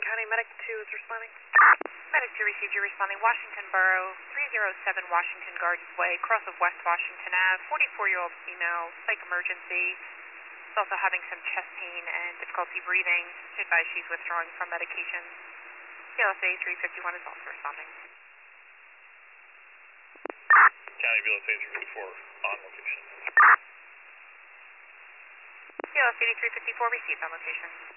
County, Medic 2 is responding. Medic 2 received you responding Washington Borough, 307 Washington Gardens Way, cross of West Washington Ave, 44-year-old female, psych emergency. She's also having some chest pain and difficulty breathing. She advised she's withdrawing from medication. BLSA 351 is also responding. County BLSA 354 on location. BLSA 354 received on location.